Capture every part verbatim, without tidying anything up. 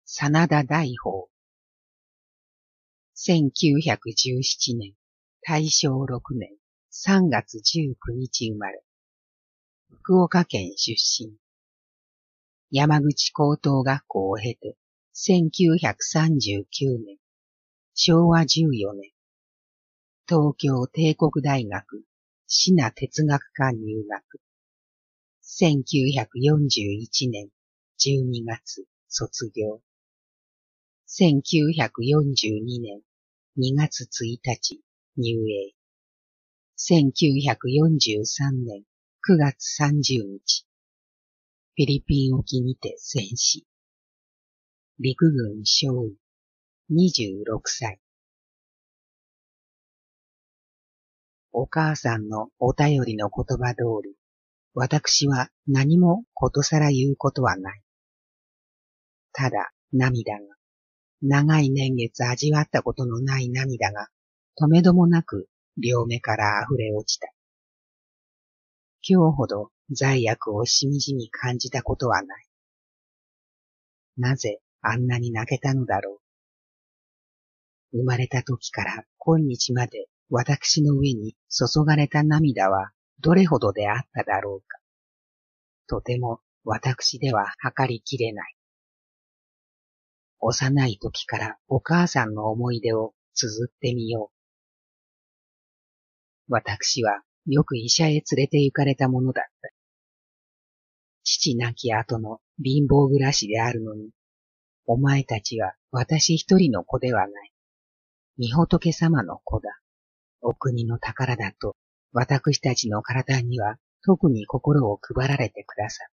真田大宝。せんきゅうひゃくじゅうななねん、大正ろくねん、さんがつじゅうくにち生まれ。福岡県出身。山口高等学校を経て、せんきゅうひゃくさんじゅうきゅうねん、しょうわじゅうよねん、東京帝国大学シナ哲学科入学。せんきゅうひゃくよんじゅういちねんじゅうにがつ卒業。せんきゅうひゃくよんじゅうにねんにがつついたち入営。せんきゅうひゃくよんじゅうさんねんくがつさんじゅうにち、フィリピン沖にて戦死。陸軍少尉、にじゅうろくさい。お母さんのお便りの言葉通り、私は何もことさら言うことはない。ただ涙が、長い年月味わったことのない涙が、とめどもなく両目から溢れ落ちた。今日ほど罪悪をしみじみ感じたことはない。なぜあんなに泣けたのだろう。生まれた時から今日まで私の上に注がれた涙はどれほどであっただろうか。とても私では計りきれない。幼い時からお母さんの思い出を綴ってみよう。私はよく医者へ連れて行かれたものだった。父亡き後の貧乏暮らしであるのに、お前たちは私一人の子ではない。御仏様の子だ。お国の宝だと、私たちの体には特に心を配られてくださった。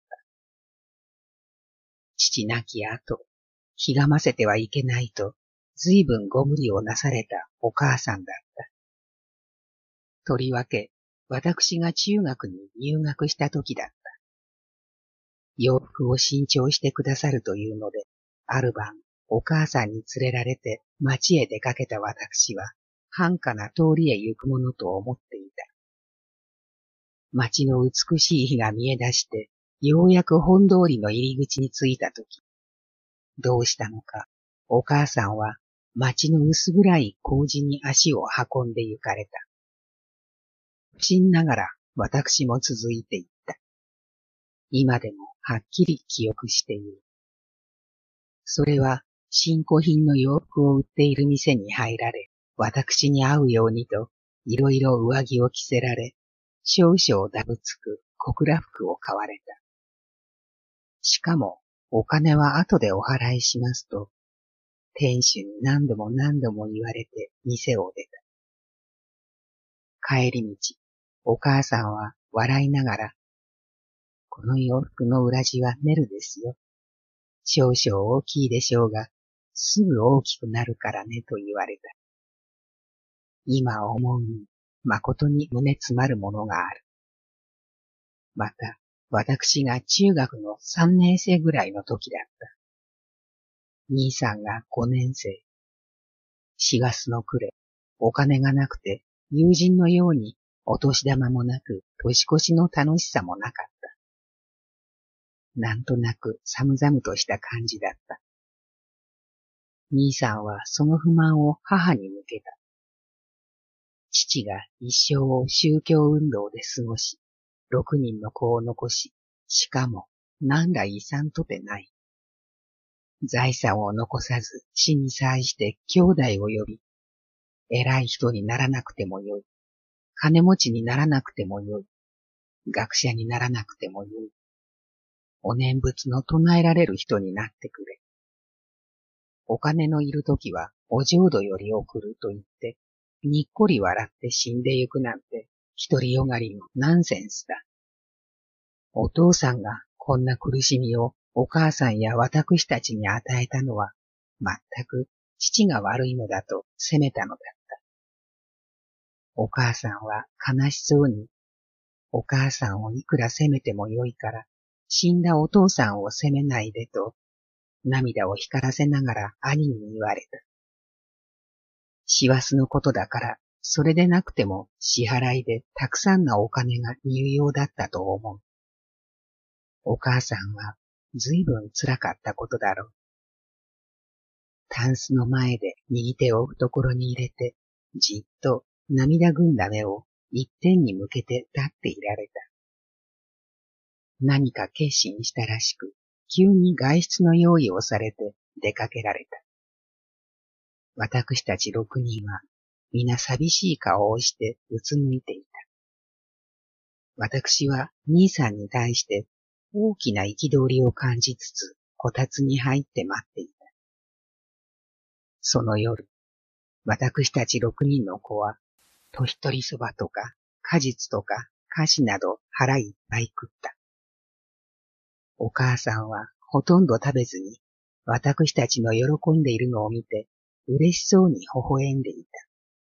父亡き後、ひがませてはいけないと、ずいぶんご無理をなされたお母さんだった。とりわけ、私が中学に入学した時だった。洋服を新調してくださるというので、ある晩、お母さんに連れられて町へ出かけた私は、繁華な通りへ行くものと思っていた。町の美しい日が見え出して、ようやく本通りの入り口に着いたとき、どうしたのか、お母さんは町の薄暗い工事に足を運んで行かれた。不審ながら私も続いていった。今でもはっきり記憶している。それは新古品の洋服を売っている店に入られ、私に会うようにといろいろ上着を着せられ、少々だぶつく小倉服を買われた。しかもお金は後でお払いしますと、店主に何度も何度も言われて店を出た。帰り道、お母さんは笑いながら、この洋服の裏地はネルですよ。少々大きいでしょうが、すぐ大きくなるからねと言われた。今思うに、誠に胸詰まるものがある。また、私が中学のさんねんせいぐらいの時だった。兄さんがごねんせい。しがつの暮れ、お金がなくて、友人のようにお年玉もなく、年越しの楽しさもなかった。なんとなく寒々とした感じだった。兄さんはその不満を母に向けた。父が一生を宗教運動で過ごし、六人の子を残し、しかも何ら遺産とてない。財産を残さず死に際して兄弟を呼び、偉い人にならなくてもよい。金持ちにならなくてもよい。学者にならなくてもよい。お念仏の唱えられる人になってくれ。お金のいるときはお浄土より送ると言って、にっこり笑って死んでゆくなんて、独りよがりのナンセンスだ。お父さんがこんな苦しみをお母さんや私たちに与えたのは、まったく父が悪いのだと責めたのだった。お母さんは悲しそうに、お母さんをいくら責めてもよいから、死んだお父さんを責めないでと、涙を光らせながら兄に言われた。師走のことだから、それでなくても支払いでたくさんのお金が有用だったと思う。お母さんはずいぶん辛かったことだろう。 タンスの前で右手を懐に入れて、じっと涙ぐんだ目を一点に向けて立っていられた。何か決心したらしく、急に外出の用意をされて出かけられた。私たち六人は皆寂しい顔をしてうつむいていた。私は兄さんに対して大きな憤りを感じつつ、こたつに入って待っていた。その夜、私たち六人の子は、とひとりそばとか、果実とか、菓子など腹いっぱい食った。お母さんはほとんど食べずに、私たちの喜んでいるのを見て、嬉しそうに微笑んでいた。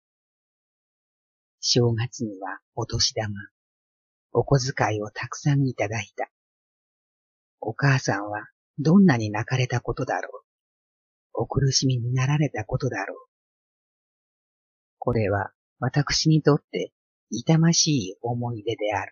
正月にはお年玉、お小遣いをたくさんいただいた。お母さんはどんなに泣かれたことだろう。お苦しみになられたことだろう。これは私にとって痛ましい思い出である。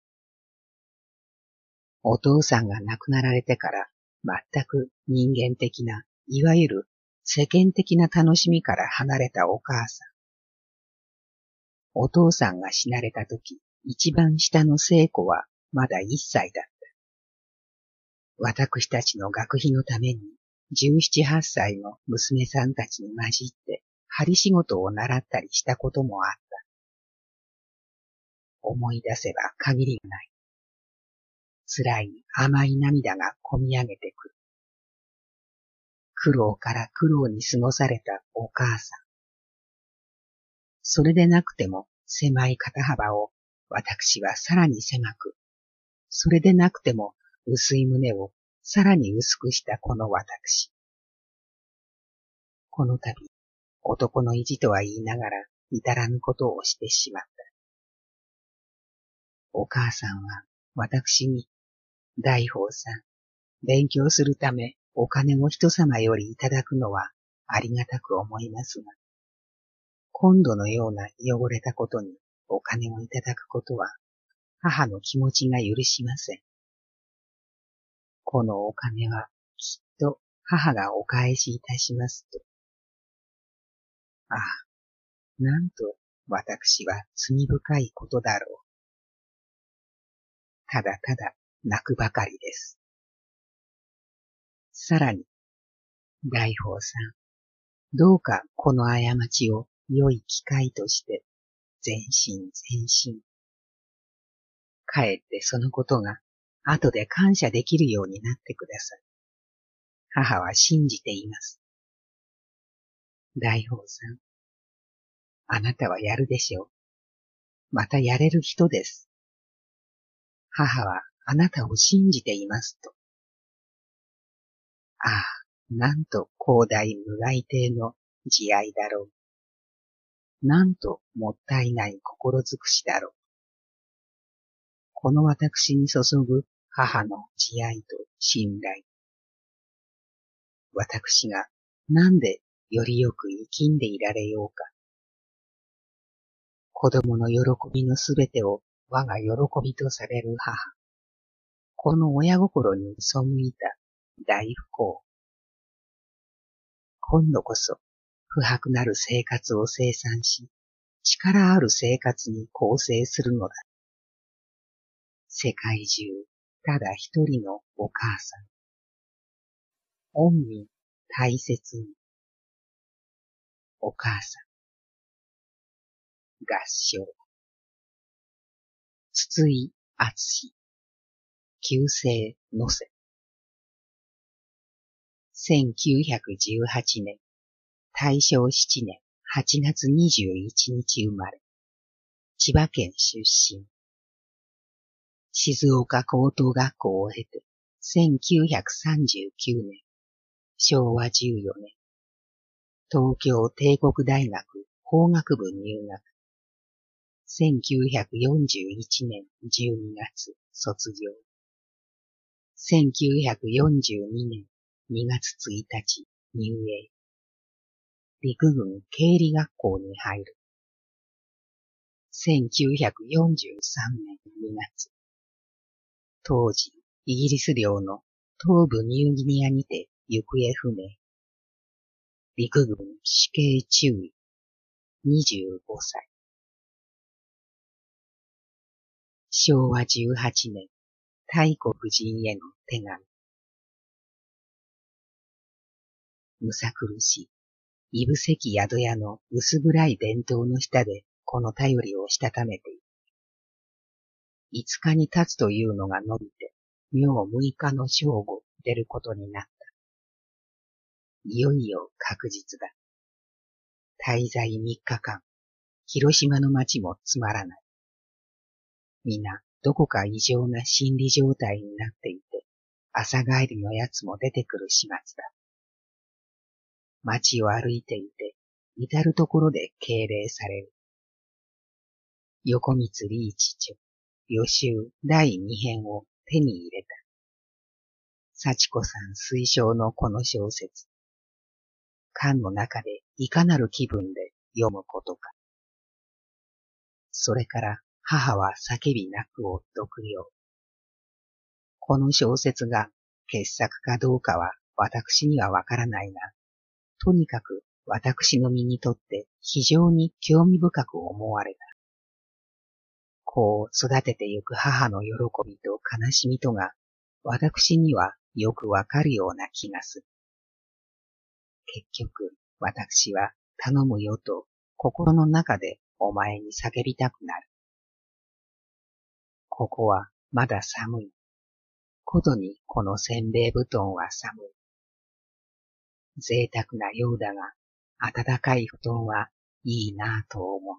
お父さんが亡くなられてから全く人間的な、いわゆる世間的な楽しみから離れたお母さん。お父さんが死なれたとき、一番下の聖子はまだ一歳だった。私たちの学費のために、十七八歳の娘さんたちに混じって、針仕事を習ったりしたこともあった。思い出せば限りがない。辛い甘い涙がこみ上げてくる。苦労から苦労に過ごされたお母さん。それでなくても狭い肩幅を私はさらに狭く、それでなくても薄い胸をさらに薄くしたこの私。この度、男の意地とは言いながら至らぬことをしてしまった。お母さんは私に、大宝さん、勉強するためお金を人様よりいただくのはありがたく思いますが、今度のような汚れたことにお金をいただくことは母の気持ちが許しません。このお金はきっと母がお返しいたしますと。ああ、なんと私は罪深いことだろう。ただただ泣くばかりです。さらに、大宝さん、どうかこの過ちを良い機会として前進前進。かえってそのことが後で感謝できるようになってください。母は信じています。大宝さん、あなたはやるでしょう。またやれる人です。母はあなたを信じていますと。ああ、なんと広大無害亭の慈愛だろう。なんともったいない心尽くしだろう。この私に注ぐ母の慈愛と信頼。私がなんでよりよく生きんでいられようか。子供の喜びのすべてを我が喜びとされる母。この親心に背いた大不幸。今度こそ不白なる生活を生産し、力ある生活に構成するのだ。世界中、ただ一人のお母さん。恩に大切に。お母さん。合唱。筒井敦。旧姓のせ。せんきゅうひゃくじゅうはちねん、大正しちねんはちがつにじゅういちにち生まれ。千葉県出身。静岡高等学校を経て、せんきゅうひゃくさんじゅうきゅうねん、しょうわじゅうよねん、東京帝国大学法学部入学。せんきゅうひゃくよんじゅういちねんじゅうにがつ卒業。せんきゅうひゃくよんじゅうにねんにがつついたち入営。陸軍経理学校に入る。せんきゅうひゃくよんじゅうさんねんにがつ。当時、イギリス領の東部ニューギニアにて行方不明。 陸軍死刑中尉、にじゅうごさい。しょうわじゅうはちねん、太子夫人への手紙。むさ苦しい、いぶせき宿屋の薄暗い電灯の下でこの便りをしたためている。五日に経つというのが伸びて、明六日の正午出ることになった。いよいよ確実だ。滞在三日間、広島の街もつまらない。皆、どこか異常な心理状態になっていて、朝帰りのやつも出てくる始末だ。街を歩いていて、至るところで敬礼される。横光リーチ著、予習第二編を手に入れた。幸子さん推奨のこの小説。巻の中でいかなる気分で読むことか。それから母は叫び泣くを読了。この小説が傑作かどうかは私にはわからないが、とにかく私の身にとって非常に興味深く思われた。こう育ててゆく母の喜びと悲しみとが私にはよくわかるような気がする。結局私は頼むよと心の中でお前に叫びたくなる。ここはまだ寒い。ことにこのせんべい布団は寒い。贅沢なようだが、暖かい布団はいいなぁと思う。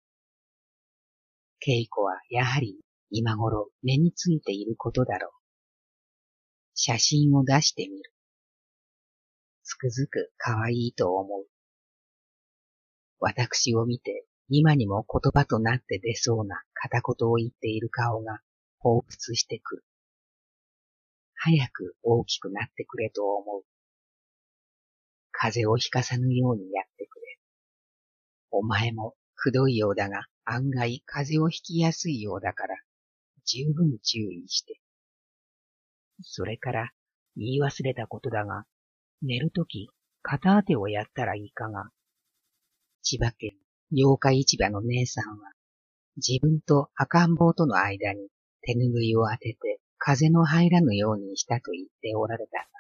稽古はやはり今頃目についていることだろう。写真を出してみる。つくづくかわいいと思う。私を見て今にも言葉となって出そうな片言を言っている顔が彷彿してくる。早く大きくなってくれと思う。風邪をひかさぬようにやってくれ。お前もくどいようだが案外風邪をひきやすいようだから十分注意して。それから言い忘れたことだが、寝るとき片当てをやったらいいかが。千葉県八日市場の姉さんは自分と赤ん坊との間に手ぬぐいを当てて風の入らぬようにしたと言っておられたが、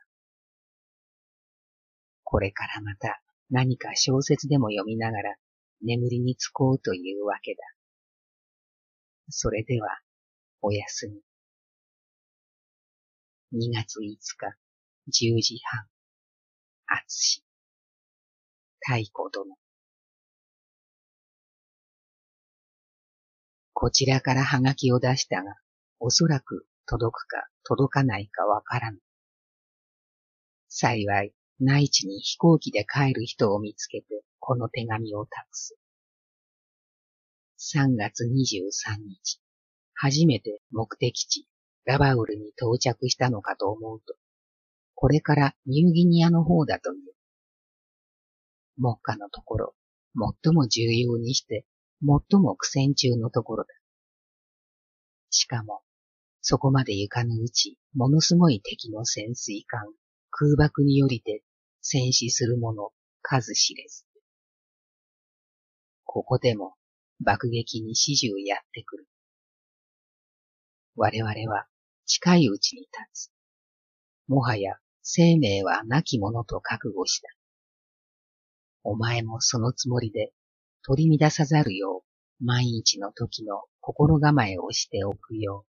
これからまた何か小説でも読みながら眠りにつこうというわけだ。それでは、おやすみ。にがついつか、じゅうじはん。あつし。太子殿。こちらからはがきを出したが、おそらく届くか届かないかわからぬ。幸い、内地に飛行機で帰る人を見つけて、この手紙を託す。さんがつにじゅうさんにち、初めて目的地、ラバウルに到着したのかと思うと、これからニューギニアの方だという。目下のところ、最も重要にして、最も苦戦中のところだ。しかも、そこまで行かぬうち、ものすごい敵の潜水艦、空爆によりて戦死する者数知れず。ここでも爆撃に始終やってくる。我々は近いうちに立つ。もはや生命はなきものと覚悟した。お前もそのつもりで取り乱さざるよう万一の時の心構えをしておくよう。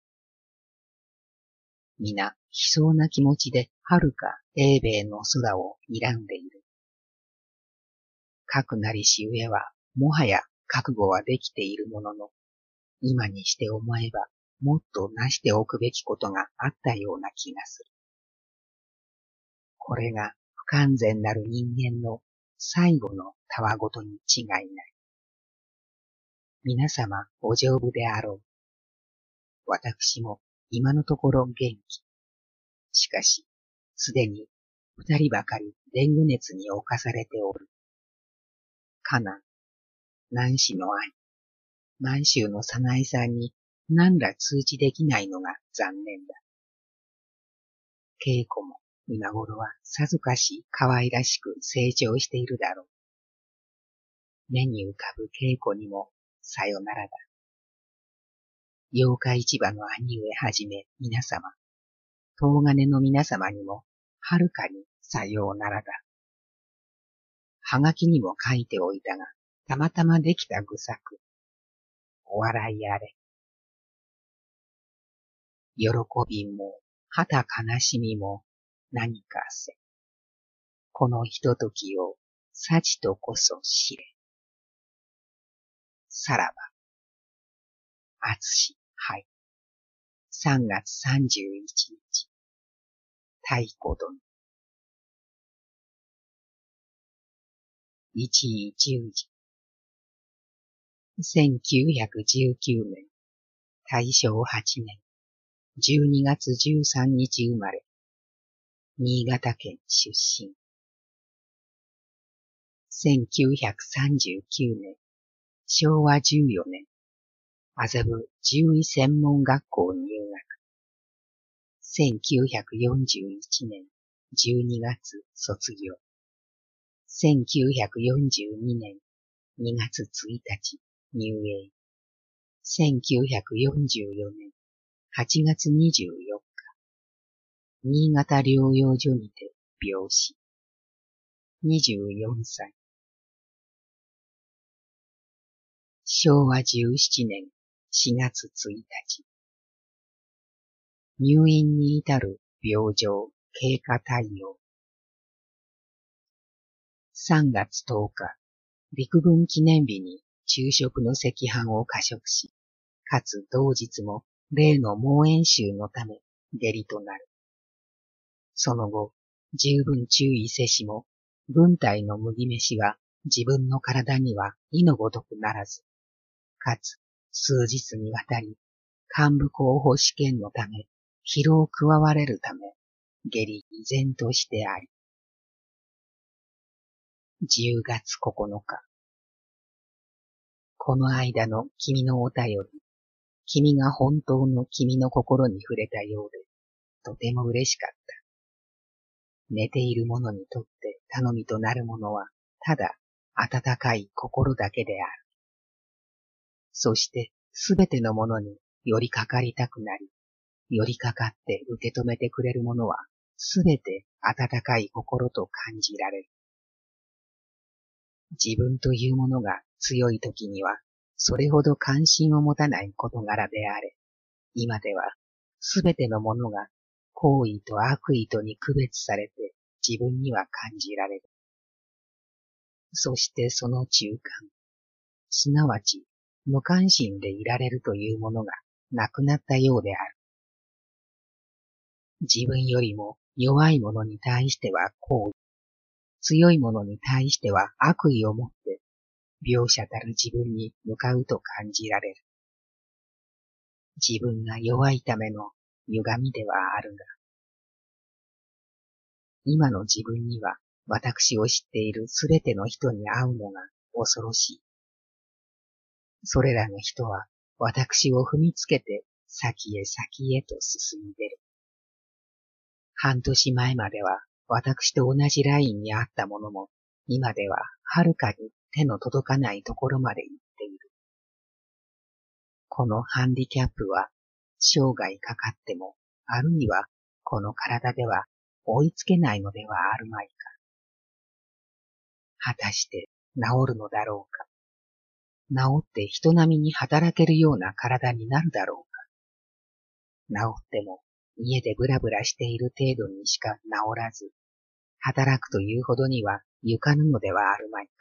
皆悲壮な気持ちで遥か英米の空を睨んでいる。かくなりしゆえはもはや覚悟はできているものの、今にして思えばもっとなしておくべきことがあったような気がする。これが不完全なる人間の最後のたわごとに違いない。皆様お丈夫であろう。私も今のところ元気。しかし、すでに二人ばかりデング熱に侵されておる。カナン、南氏の愛、満州の早苗さんに何ら通知できないのが残念だ。稽古も今頃はさぞかし可愛らしく成長しているだろう。目に浮かぶ稽古にもさよならだ。八日市場の兄上はじめ皆様、東金の皆様にもはるかにさようならだ。はがきにも書いておいたが、たまたまできた愚作。お笑いあれ。喜びも、はた悲しみも、何かせ。このひとときを、幸とこそ知れ。さらば。あつし、はい。さんがつさんじゅういちにち。太鼓殿。一位十時。せんきゅうひゃくじゅうきゅうねん、大正はちねん、じゅうにがつじゅうさんにち生まれ、新潟県出身。せんきゅうひゃくさんじゅうきゅうねん、しょうわじゅうよねん、麻布獣医専門学校入学。せんきゅうひゃくよんじゅういちねん、じゅうにがつ卒業。せんきゅうひゃくよんじゅうにねん、にがつついたち入営。せんきゅうひゃくよんじゅうよねん、はちがつにじゅうよっか、新潟療養所にて病死。にじゅうよんさい。しょうわじゅうななねんしがつついたち。入院に至る病状経過対応。さんがつとおか、陸軍記念日に昼食の赤飯を過食し、かつ同日も例の猛演習のため下痢となる。その後、十分注意せしも、軍隊の麦飯は自分の体には意のごとくならず、かつ数日にわたり、幹部候補試験のため、疲労加われるため、下痢依然としてあり。じゅうがつここのか。この間の君のお便り、君が本当の君の心に触れたようで、とても嬉しかった。寝ている者にとって頼みとなるものは、ただ温かい心だけである。そしてすべてのものに寄りかかりたくなり、寄りかかって受け止めてくれるものは、すべて温かい心と感じられる。自分というものが強い時には、それほど関心を持たない事柄であれ。今では、すべてのものが行為と悪意とに区別されて自分には感じられる。そしてその中間、すなわち無関心でいられるというものがなくなったようである。自分よりも弱いものに対しては行為、強いものに対しては悪意を持って描写たる自分に向かうと感じられる。自分が弱いための歪みではあるが、今の自分には私を知っているすべての人に会うのが恐ろしい。それらの人は私を踏みつけて先へ先へと進んでる。半年前までは私と同じラインにあったものも、今でははるかに手の届かないところまで行っている。このハンディキャップは生涯かかっても、あるいはこの体では追いつけないのではあるまいか。果たして治るのだろうか。治って人並みに働けるような体になるだろうか。治っても家でブラブラしている程度にしか治らず、働くというほどにはゆかぬのではあるまいか。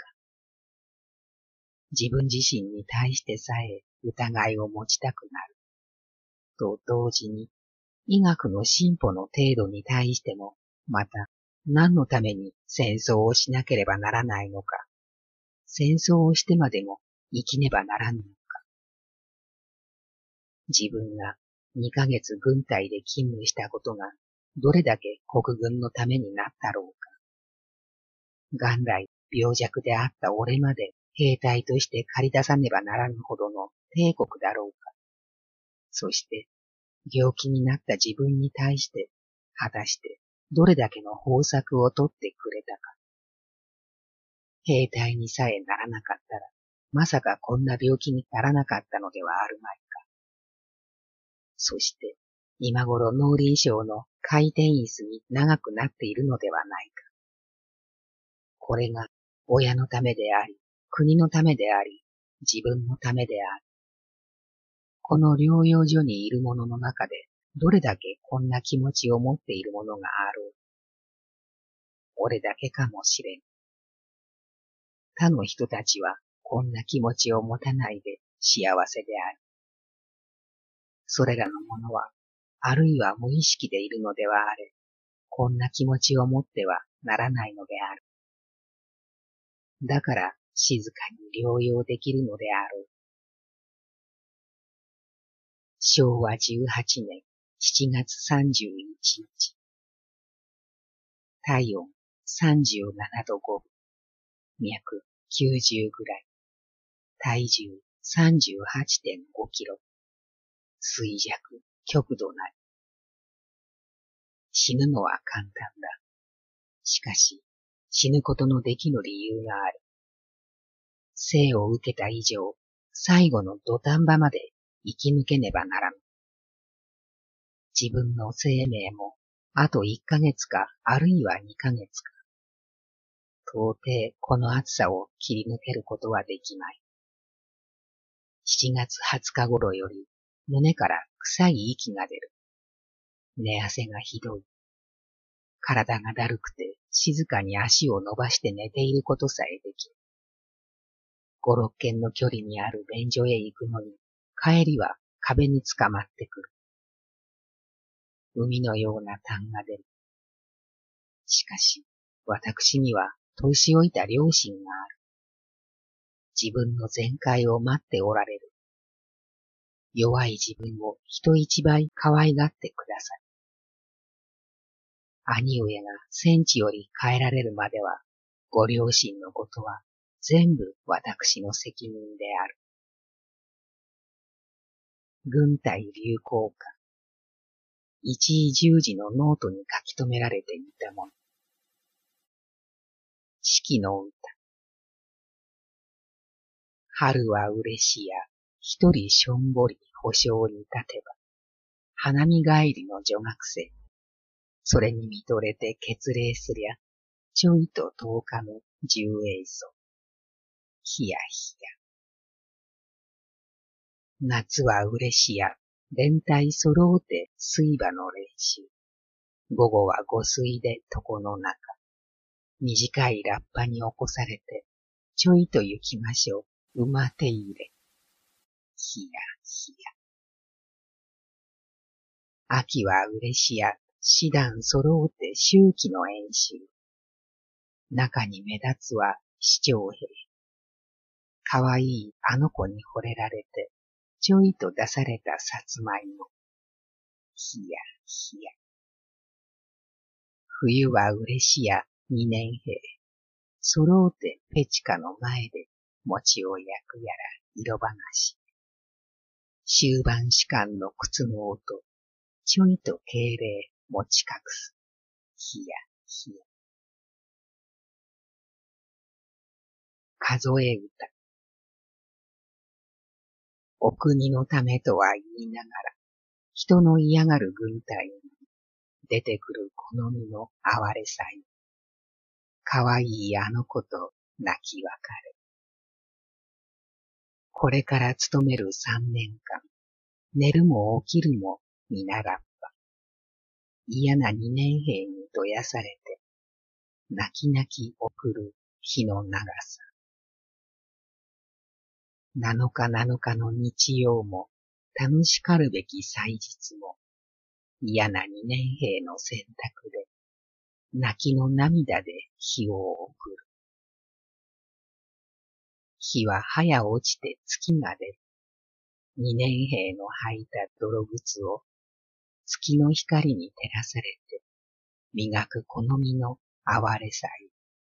自分自身に対してさえ疑いを持ちたくなる。と同時に、医学の進歩の程度に対しても、また何のために戦争をしなければならないのか。戦争をしてまでも生きねばならぬのか。自分がにかげつ軍隊で勤務したことがどれだけ国軍のためになったろうか。元来病弱であった俺まで兵隊として駆り出さねばならぬほどの帝国だろうか。そして病気になった自分に対して果たしてどれだけの方策をとってくれたか。兵隊にさえならなかったら、まさかこんな病気にならなかったのではあるまいか。そして、今頃農林省の回転椅子に長くなっているのではないか。これが親のためであり、国のためであり、自分のためである。この療養所にいる者の中で、どれだけこんな気持ちを持っている者があろう。俺だけかもしれん。他の人たちはこんな気持ちを持たないで幸せである。それらの者は、あるいは無意識でいるのではあれ、こんな気持ちを持ってはならないのである。だから静かに療養できるのであろう。しょうわじゅうはちねんしちがつさんじゅういちにち。体温さんじゅうななどごぶ。脈きゅうじゅうぐらい。体重 さんじゅうはちてんごキロ。衰弱、極度ない。死ぬのは簡単だ。しかし、死ぬことのできぬ理由がある。生を受けた以上、最後の土壇場まで生き抜けねばならぬ。自分の生命も、あといっかげつか、あるいはにかげつか。到底この暑さを切り抜けることはできまい。しちがつはつか頃より、胸から臭い息が出る。寝汗がひどい。体がだるくて静かに足を伸ばして寝ていることさえできる。五六軒の距離にある便所へ行くのに、帰りは壁につかまってくる。海のような痰が出る。しかし、私には年老いた両親がある。自分の全快を待っておられる。弱い自分を人一倍可愛がってください。兄上が戦地より帰られるまでは、ご両親のことは全部私の責任である。軍隊流行歌。一位十字のノートに書き留められていたもの。四季の歌。春は嬉しや、一人しょんぼり保証に立てば、花見帰りの女学生。それに見とれて血礼すりゃ、ちょいと十日の十栄ぞ。ひやひや。夏は嬉しや、連帯揃うて水場の練習。午後は御水で床の中。短いラッパに起こされて、ちょいと行きましょう、馬手入れ。ひやひや。秋は嬉しや、師団揃うて秋季の演習。中に目立つは市長兵。かわいいあの子に惚れられて、ちょいと出されたさつまいも。ひやひや。冬は嬉しや二年兵。揃うてペチカの前で餅を焼くやら色話。終盤士官の靴の音。ちょいと敬礼持ち隠す。ひやひや。数え歌。お国のためとは言いながら、人の嫌がる軍隊に出てくる好みの哀れさよ。かわいいあの子と泣き別れ。これから勤める三年間、寝るも起きるも皆ラッパ。嫌な二年兵にどやされて、泣き泣き送る日の長さ。七日七日の日曜も、楽しかるべき祭日も、嫌な二年兵の選択で、泣きの涙で日を送る。日は早落ちて月が出る。二年兵の履いた泥靴を、月の光に照らされて、磨く好みの哀れさよ。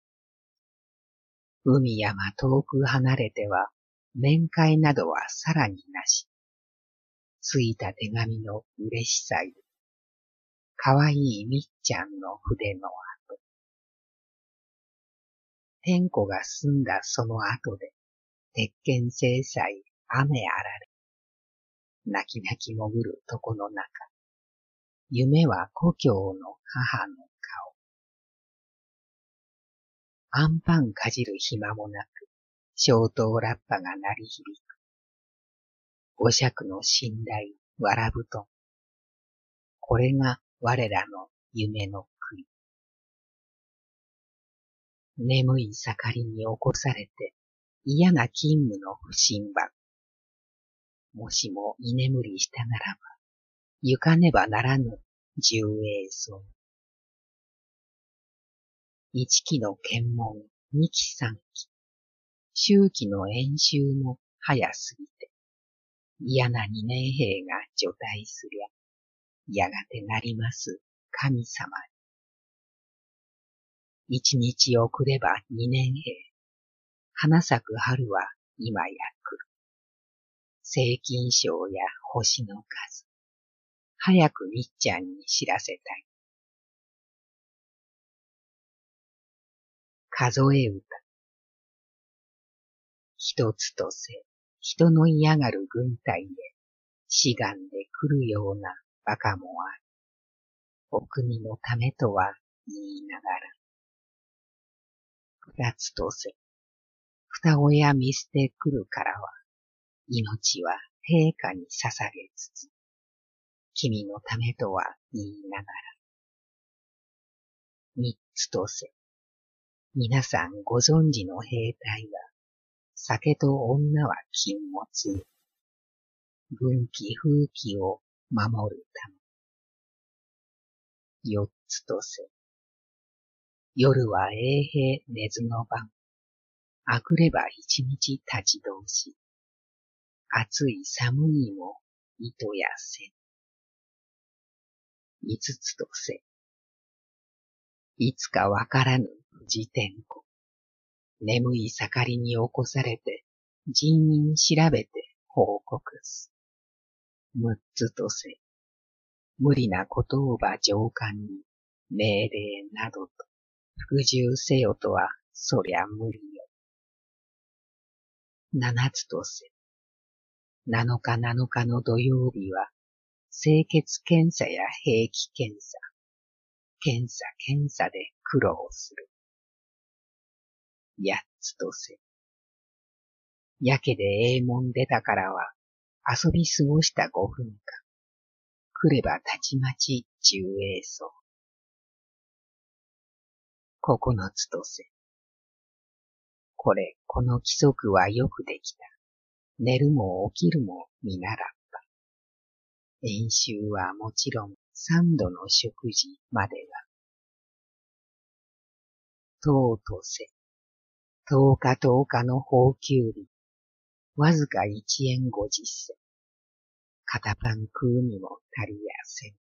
海山遠く離れては、面会などはさらになし。ついた手紙の嬉しさよ。 かわいいみっちゃんの筆の跡。天子が済んだその後で、鉄拳制裁雨あられ。泣き泣き潜る床の中。夢は故郷の母の顔。アンパンかじる暇もなく、小刀ラッパが鳴り響く。五尺の寝台、わら布団。これが我らの夢の国。眠い盛りに起こされて、嫌な勤務の不審番。もしも居眠りしたならば、行かねばならぬ重栄奏。一期の検問、二期三期。周期の演習も早すぎて、嫌な二年兵が除隊すりゃ、やがてなります神様に。一日遅れば二年兵。花咲く春は今や来る。青金賞や星の数。早くみっちゃんに知らせたい。数え歌。一つとせ、人の嫌がる軍隊で、志願で来るような馬鹿もある。お国のためとは言いながら。二つとせ、双親見捨て来るからは、命は陛下に捧げつつ、君のためとは言いながら。三つとせ、皆さんご存知の兵隊が、酒と女は禁物。軍紀風紀を守るため。四つとせ。夜は衛兵寝ずの晩。あくれば一日立ち通し。暑い寒いも糸やせん。五つとせ。いつかわからぬ富士天子。眠い盛りに起こされて、人員調べて報告す。六つとせ。無理なことをば上官に命令などと服従せよとはそりゃ無理よ。七つとせ。七日七日の土曜日は清潔検査や兵器検査、検査検査で苦労する。八つとせ。やけでええもん出たからは遊び過ごした五分間。来ればたちまち重栄奏。九つとせ。これ、この規則はよくできた。寝るも起きるも見習った。演習はもちろん三度の食事までが。十とせ。十日十日の俸給日。わずか一円五十銭。片パン食うにも足りやせん。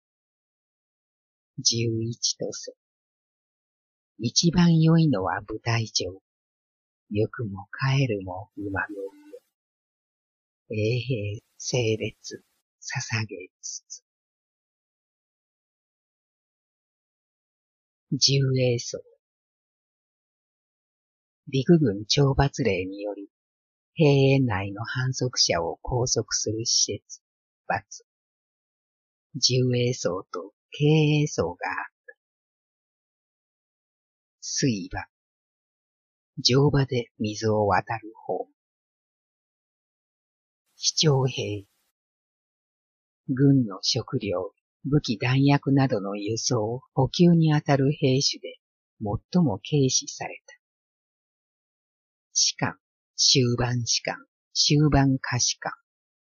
十一とせ。一番良いのは部隊長。よくも帰るも馬乗りよ。衛兵、整列、捧げつつ。重栄奏。陸軍懲罰令により、兵営内の反則者を拘束する施設、罰。重栄奏と軽栄奏があった。水場。乗馬で水を渡る方。騎徴兵。軍の食料、武器弾薬などの輸送、補給にあたる兵種で最も軽視された。士官、終盤士官、終盤下士官。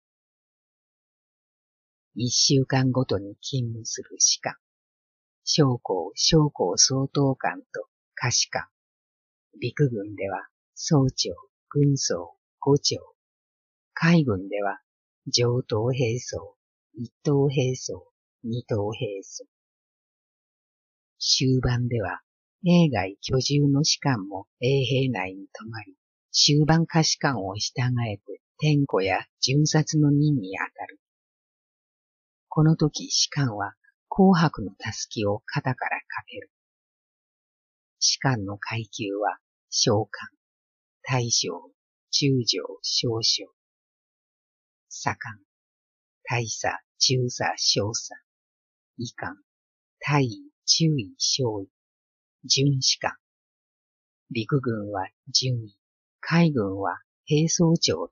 一週間ごとに勤務する士官。将校、将校総統官と下士官。陸軍では総長、軍曹、伍長。海軍では上等兵曹、一等兵曹、二等兵曹。終盤では営外居住の士官も衛兵内に泊まり、終盤下士官を従えて天子や巡察の任にあたる。この時士官は紅白のたすきを肩からかける。士官の階級は、将官、大将、中将、少将。左官、大佐、中佐、少佐。尉官、大尉、中尉、少尉。準士官。陸軍は準尉、海軍は兵装長となる。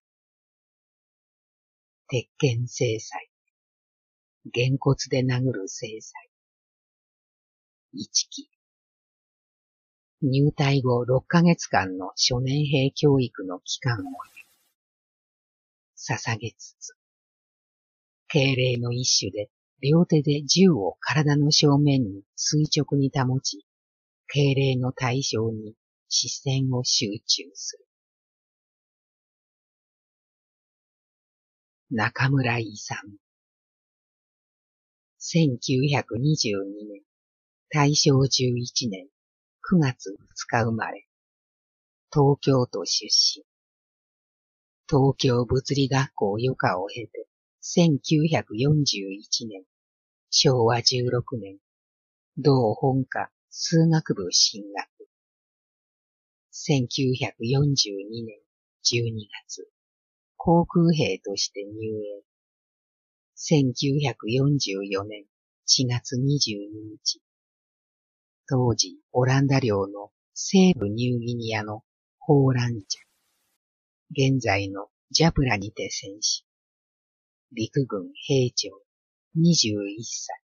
鉄拳制裁。げんこつで殴る制裁。一期。入隊後ろっかげつかんの初年兵教育の期間を捧げつつ、敬礼の一種で両手で銃を体の正面に垂直に保ち、敬礼の対象に視線を集中する。中村勇。せんきゅうひゃくにじゅうにねん、大正じゅういちねんくがつふつか生まれ、東京都出身。東京物理学校余暇を経て、せんきゅうひゃくよんじゅういちねん、しょうわじゅうろくねん、同本科数学部進学。せんきゅうひゃくよんじゅうにねんじゅうにがつ、航空兵として入営。せんきゅうひゃくよんじゅうよねんしがつにじゅうににち、当時オランダ領の西部ニューギニアのホーランジャ、現在のジャプラにて戦死。陸軍兵長にじゅういっさい。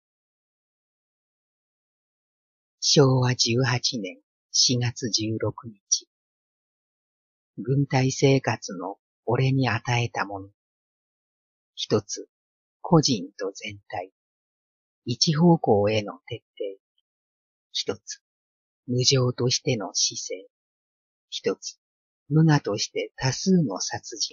しょうわじゅうはちねんしがつじゅうろくにち。軍隊生活の俺に与えたもの。一つ、個人と全体。一方向への徹底。一つ、無常としての姿勢。一つ、無我として多数の殺人。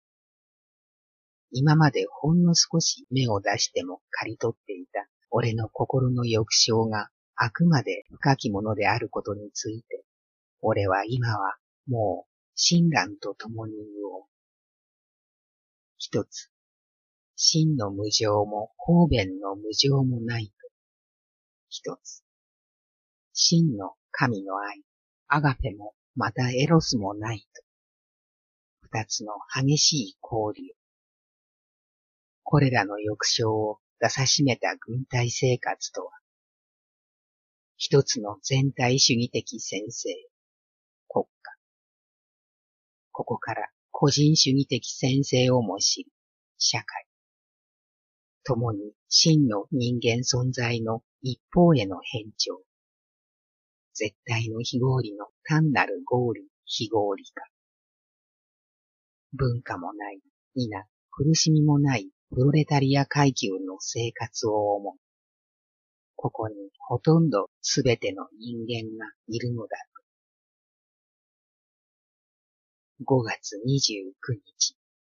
今までほんの少し芽を出しても刈り取っていた俺の心の欲象があくまで深きものであることについて、俺は今はもう親鸞と共に言おう。一つ、真の無常も方便の無常もないと。一つ、真の神の愛、アガペもまたエロスもないと。二つの激しい交流。これらの欲象を出さしめた軍隊生活とは、一つの全体主義的専制、国家。ここから個人主義的専制をも知る、社会。共に真の人間存在の一方への変調。絶対の非合理の単なる合理、非合理化。文化もない、皆苦しみもないプロレタリア階級の生活を思う。ここにほとんどすべての人間がいるのだと。ごがつにじゅうくにち。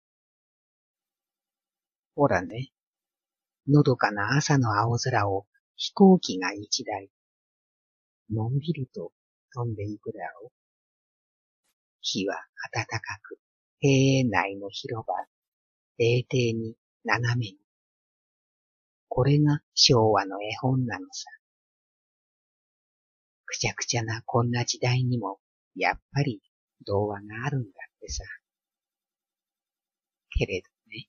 ほらね、のどかな朝の青空を飛行機が一台、のんびりと飛んでいくだろう。日は暖かく、庭園内の広場、冷静に斜めに。これが昭和の絵本なのさ。くちゃくちゃなこんな時代にも、やっぱり童話があるんだってさ。けれどね。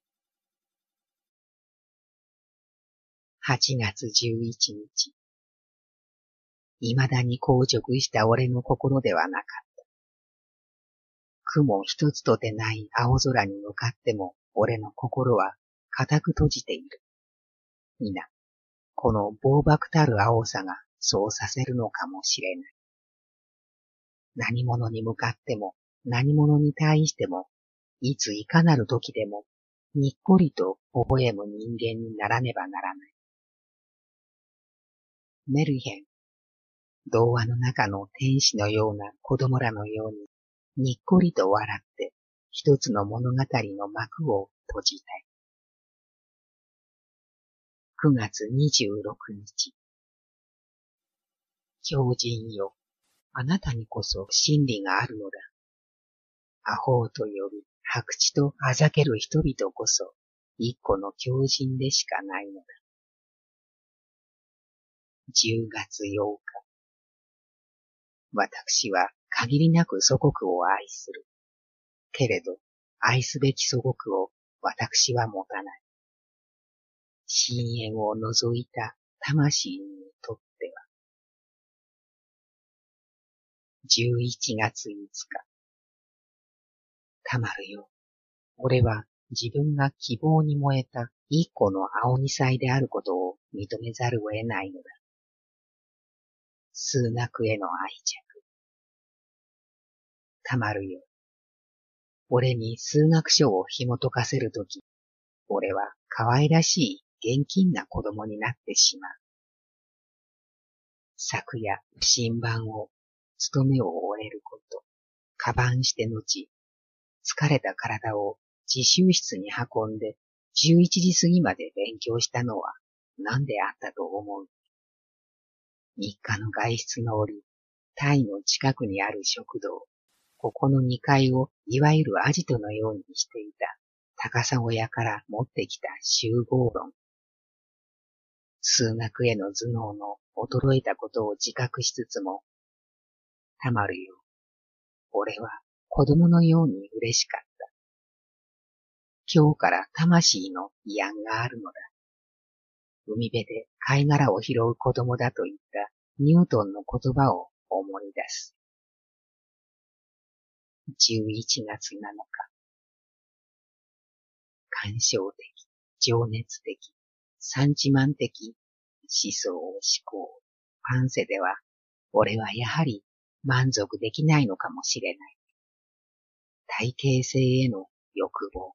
はちがつじゅういちにち。未だに硬直した俺の心ではなかった。雲一つとてない青空に向かっても俺の心は固く閉じている。皆、この暴漠たる青さがそうさせるのかもしれない。何者に向かっても何者に対してもいついかなる時でもにっこりと微笑む人間にならねばならない。メルヘン、童話の中の天使のような子供らのようににっこりと笑って一つの物語の幕を閉じたい。くがつにじゅうろくにち。狂人よ、あなたにこそ真理があるのだ。アホウと呼び、白痴とあざける人々こそ、一個の狂人でしかないのだ。 じゅうがつようか。私は限りなく祖国を愛する。けれど、愛すべき祖国を私は持たない。深淵を除いた魂にとっては。じゅういちがついつか。たまるよ。俺は自分が希望に燃えた一個の青二歳であることを認めざるを得ないのだ。数学への愛着。たまるよ。俺に数学書を紐解かせるとき、俺は可愛らしい現金な子供になってしまう。昨夜、新版を、務めを終えること、カバンして後、疲れた体を自習室に運んで、じゅういちじ過ぎまで勉強したのは何であったと思う。日課の外出の折、タイの近くにある食堂、ここのにかいをいわゆるアジトのようにしていた高砂屋から持ってきた集合論。数学への頭脳の衰えたことを自覚しつつも、たまるよ。俺は子供のように嬉しかった。今日から魂の慰安があるのだ。海辺で貝殻を拾う子供だと言ったニュートンの言葉を思い出す。じゅういちがつなのか。感傷的、情熱的、産地満的、思想思考、パンセでは、俺はやはり満足できないのかもしれない。体型性への欲望。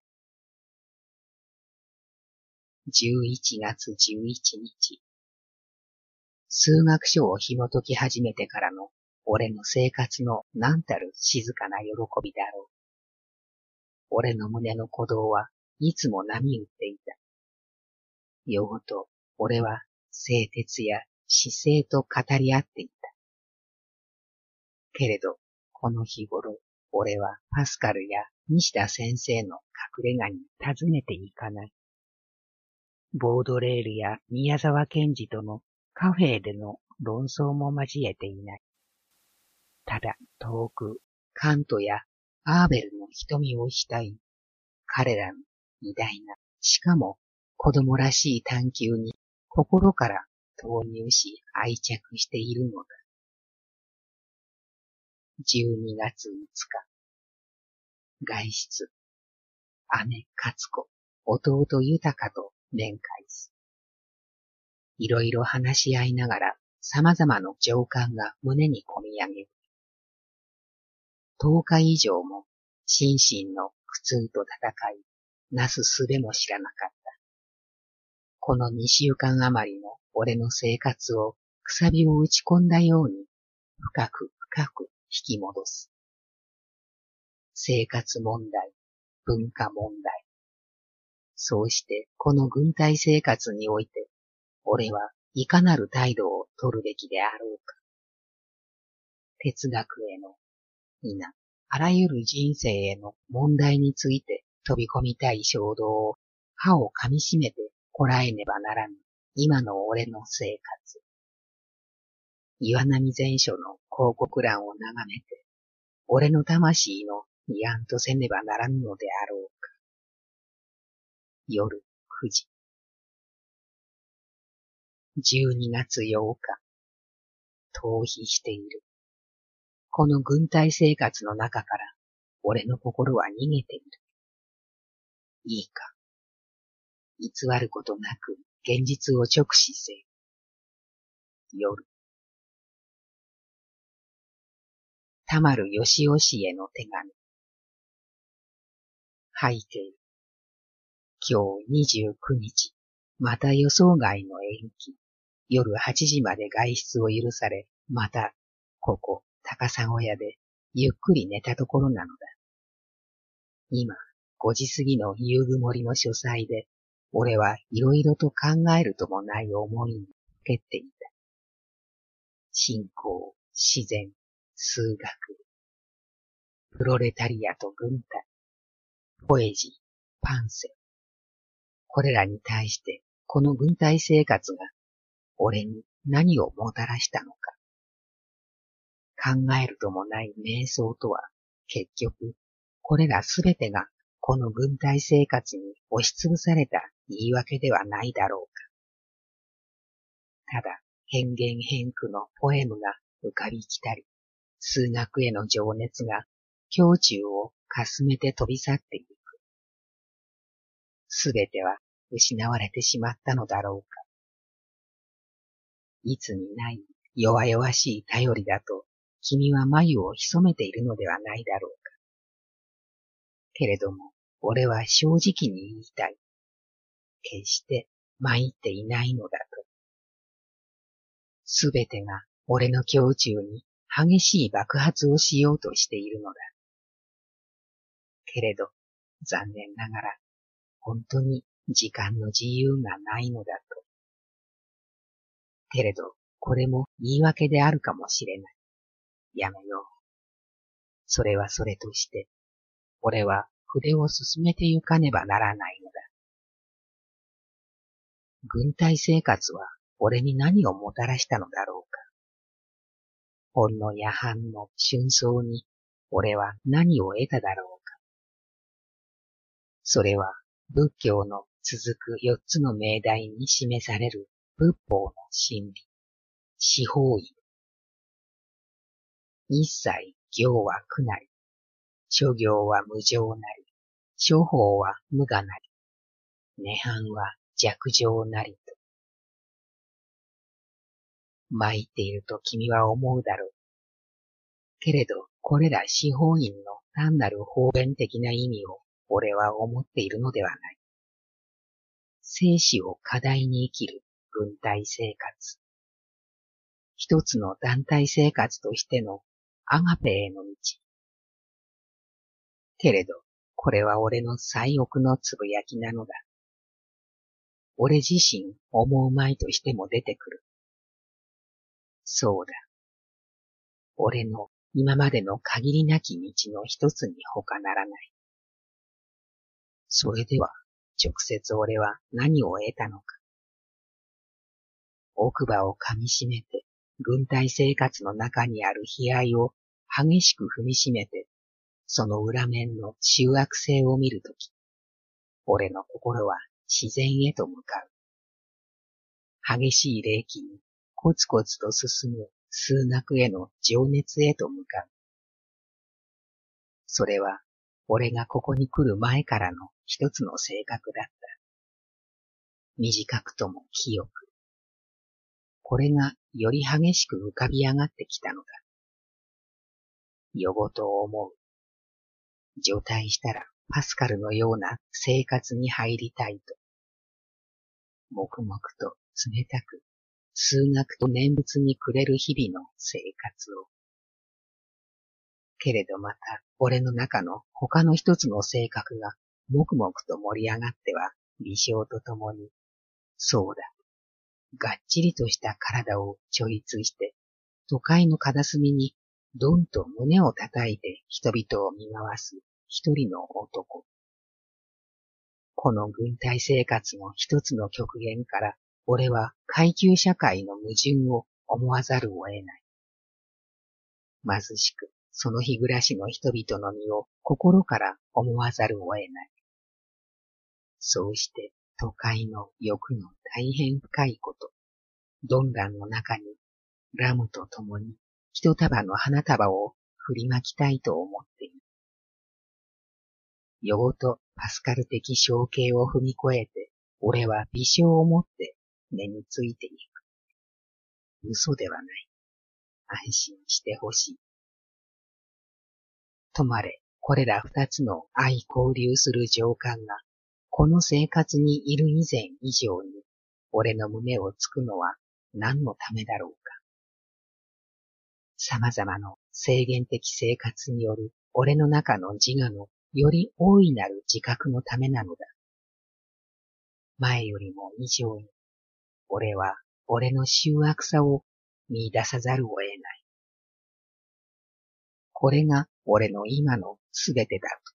じゅういちがつじゅういちにち。数学書を紐解き始めてからの俺の生活の何たる静かな喜びだろう。俺の胸の鼓動はいつも波打っていた。夜ごと俺は製鉄や姿勢と語り合っていた。けれど、この日頃、俺はパスカルや西田先生の隠れ家に訪ねていかない。ボードレールや宮沢賢治とのカフェでの論争も交えていない。ただ遠く、カントやアーベルの瞳をしたい。彼らの偉大な、しかも子供らしい探求に心から投入し愛着しているのだ。じゅうにがついつか。外出。姉勝子、弟豊と面会す。いろいろ話し合いながら様々な情感が胸にこみ上げる。十日以上も心身の苦痛と戦い、なすすべも知らなかった。この二週間余りの俺の生活をくさびを打ち込んだように深く深く引き戻す。生活問題、文化問題。そうしてこの軍隊生活において、俺はいかなる態度を取るべきであろうか。哲学への、皆、あらゆる人生への問題について飛び込みたい衝動を歯を噛み締めてこらえねばならぬ今の俺の生活。岩波全書の広告欄を眺めて、俺の魂の慰安とせねばならぬのであろうか。夜くじ。じゅうにがつようか。逃避している。この軍隊生活の中から、俺の心は逃げている。いいか。偽ることなく、現実を直視せ。夜。田丸義雄氏への手紙。背景。今日にじゅうくにち、また予想外の延期。夜はちじまで外出を許され、また、ここ、高砂屋で、ゆっくり寝たところなのだ。今、ごじ過ぎの夕曇りの書斎で、俺はいろいろと考えるともない思いにふけっていた。信仰、自然、数学、プロレタリアと軍隊、ポエジー、パンセ。これらに対して、この軍隊生活が、俺に何をもたらしたのか。考えるともない瞑想とは、結局、これらすべてがこの軍隊生活に押しつぶされた言い訳ではないだろうか。ただ、変幻変空のポエムが浮かびきたり、数学への情熱が胸中をかすめて飛び去っていく。すべては失われてしまったのだろうか。いつにない弱々しい頼りだと君は眉を潜めているのではないだろうか。けれども俺は正直に言いたい。決して参っていないのだと。すべてが俺の胸中に激しい爆発をしようとしているのだ。けれど残念ながら本当に時間の自由がないのだと。けれどこれも言い訳であるかもしれない。やめよう。それはそれとして、俺は筆を進めてゆかねばならないのだ。軍隊生活は俺に何をもたらしたのだろうか。ほんの夜半の春草に俺は何を得ただろうか。それは仏教の続く四つの命題に示される仏法の真理、四法義。一切行は苦なり、諸行は無常なり、諸法は無我なり、涅槃は弱情なりと。参っていると君は思うだろう。けれど、これら四法院の単なる方便的な意味を俺は思っているのではない。生死を課題に生きる軍隊生活。一つの団体生活としてのアガペへの道。けれど、これは俺の最奥のつぶやきなのだ。俺自身思うまいとしても出てくる。そうだ。俺の今までの限りなき道の一つに他ならない。それでは、直接俺は何を得たのか。奥歯を噛み締めて、軍隊生活の中にある悲哀を激しく踏みしめて、その裏面の醜悪性を見るとき、俺の心は自然へと向かう。激しい霊気にコツコツと進む数学への情熱へと向かう。それは、俺がここに来る前からの一つの性格だった。短くとも清く。これがより激しく浮かび上がってきたのだ。夜ごと思う。除隊したらパスカルのような生活に入りたいと。黙々と冷たく、数学と念仏に暮れる日々の生活を。けれどまた、俺の中の他の一つの性格が、黙々と盛り上がっては、微笑とともに、そうだ、がっちりとした体をちょいつして、都会の片隅に、どんと胸を叩いて人々を見回す一人の男。この軍隊生活の一つの極限から、俺は階級社会の矛盾を思わざるを得ない。貧しく、その日暮らしの人々の身を心から思わざるを得ない。そうして都会の欲の大変深いこと、鈍乱の中にラムと共に一束の花束を振りまきたいと思っている。夜ごとパスカル的象形を踏み越えて、俺は微笑を持って根についていく。嘘ではない。安心してほしい。とまれ、これら二つの相交流する情感が、この生活にいる以前以上に、俺の胸をつくのは何のためだろうか。様々な制限的生活による俺の中の自我のより大いなる自覚のためなのだ。前よりも以上に、俺は俺の醜悪さを見出さざるを得ない。これが俺の今のすべてだと。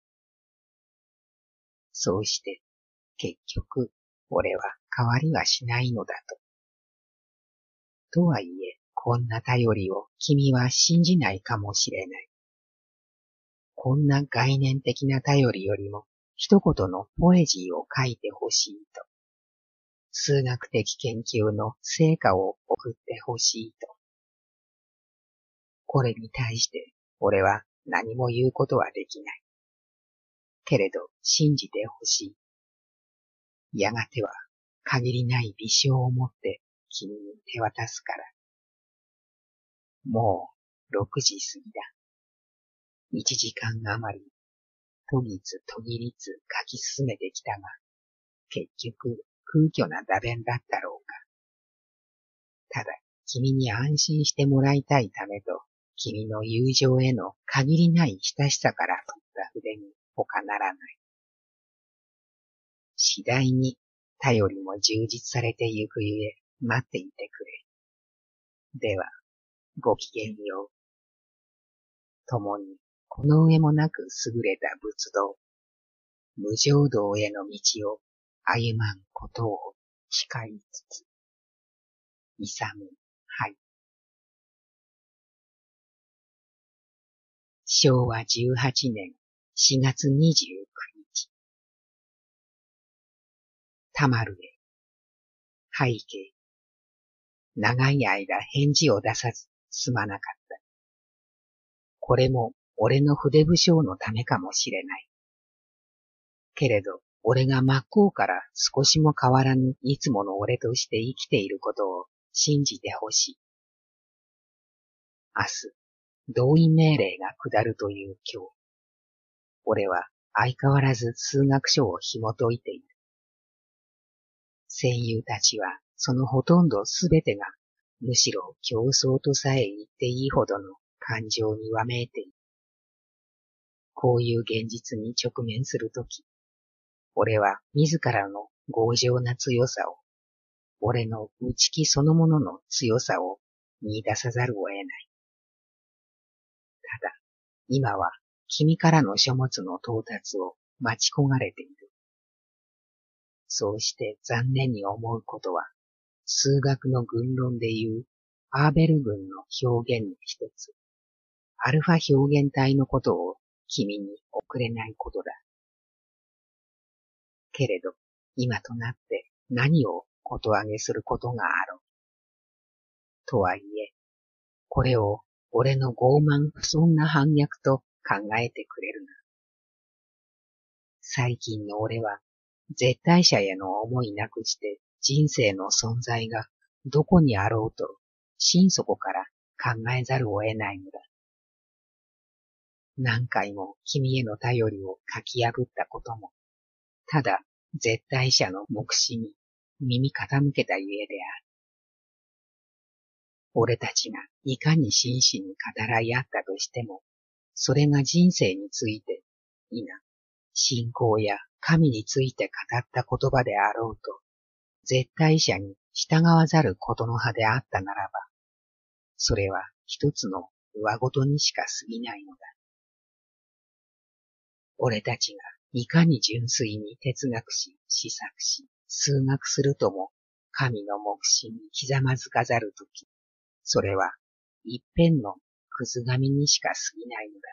そうして、結局、俺は変わりはしないのだと。 とはいえ、こんな頼りを君は信じないかもしれない。こんな概念的な頼りよりも、一言のポエジーを書いてほしいと。数学的研究の成果を送ってほしいと。これに対して、俺は何も言うことはできない。けれど、信じてほしい。やがては、限りない微笑を持って君に手渡すから。もう、六時過ぎだ。一時間余り、途ぎつ途切りつ書き進めてきたが、結局、空虚な打弁だったろうか。ただ、君に安心してもらいたいためと、君の友情への限りない親しさから取った筆に他ならない。次第に頼りも充実されてゆくゆえ待っていてくれ。では、ごきげんよう。共にこの上もなく優れた仏道、無常道への道を歩まんことを誓いつつ。イサム・ハイ。しょうわじゅうはちねんしがつにじゅうくにち。たまるへ。背景。長い間返事を出さずすまなかった。これも俺の筆不詳のためかもしれない。けれど、俺が真っ向から少しも変わらぬいつもの俺として生きていることを信じてほしい。明日、動員命令が下るという今日、俺は相変わらず数学書を紐解いている。戦友たちはそのほとんどすべてがむしろ競争とさえ言っていいほどの感情にわめいている。こういう現実に直面するとき、俺は自らの強情な強さを、俺の内気そのものの強さを見出さざるを得ない。ただ、今は君からの書物の到達を待ち焦がれている。そうして残念に思うことは、数学の群論でいうアーベル群の表現の一つ、アルファ表現体のことを君に送れないことだ。けれど、今となって何をことあげすることがあろう。とはいえ、これを俺の傲慢不遜な反逆と考えてくれるな。最近の俺は、絶対者への思いなくして人生の存在がどこにあろうと、心底から考えざるを得ないのだ。何回も君への頼りを書き破ったことも、ただ絶対者の目視に耳傾けたゆえである。俺たちがいかに真摯に語らい合ったとしても、それが人生について、否、信仰や神について語った言葉であろうと、絶対者に従わざることの葉であったならば、それは一つの上ごとにしか過ぎないのだ。俺たちがいかに純粋に哲学し、思索し、数学するとも、神の目視にひざまずかざるとき、それは一辺のくず紙にしか過ぎないのだ。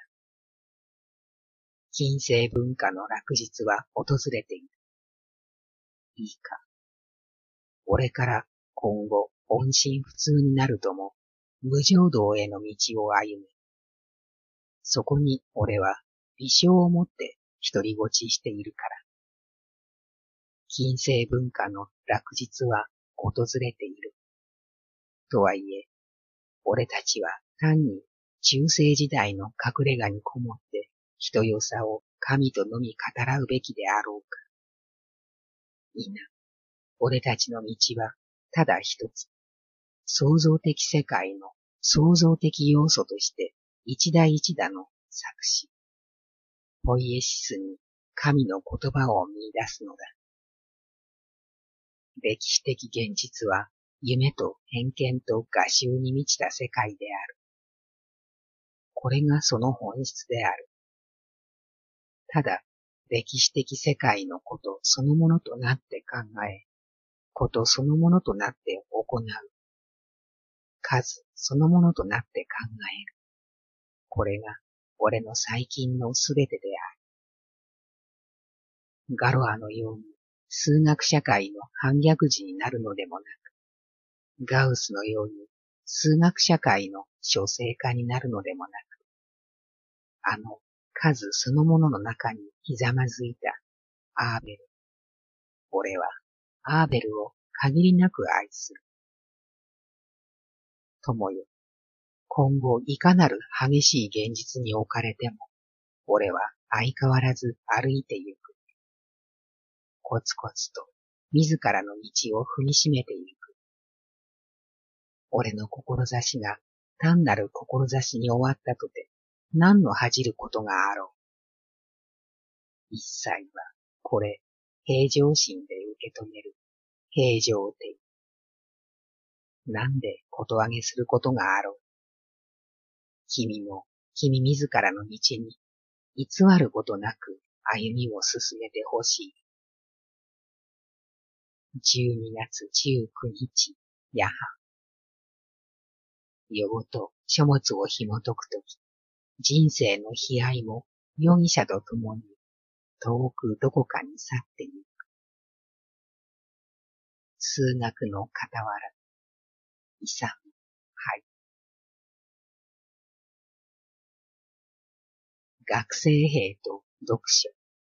近世文化の落日は訪れている。いいか。俺から今後音信不通になるとも、無常道への道を歩む。そこに俺は微笑をもって独りごちしているから。近世文化の落日は訪れている。とはいえ、俺たちは単に中世時代の隠れ家にこもって人よさを神とのみ語らうべきであろうか。いな、俺たちの道はただ一つ、創造的世界の創造的要素として一打一打の作詞、ポイエシスに神の言葉を見出すのだ。歴史的現実は夢と偏見と画集に満ちた世界である。これがその本質である。ただ、歴史的世界のことそのものとなって考え、ことそのものとなって行う。 数そのものとなって考える。これが俺の最近のすべてである。ガロアのように数学社会の反逆児になるのでもなく、ガウスのように数学社会の書生家になるのでもなく、あの数そのものの中にひざまずいたアーベル。俺はアーベルを限りなく愛する。友よ、今後いかなる激しい現実に置かれても、俺は相変わらず歩いてゆく。コツコツと自らの道を踏みしめてゆく。俺の志が単なる志に終わったとて、何の恥じることがあろう。一切はこれ平常心で受け止める平常的。なんでことあげすることがあろう。君も君自らの道に偽ることなく歩みを進めてほしい。じゅうにがつじゅうくにち、夜半。夜ごと書物を紐解くとき、人生の悲哀も容疑者と共に遠くどこかに去ってゆく。数学の傍ら、イサム、はい。学生兵と読書。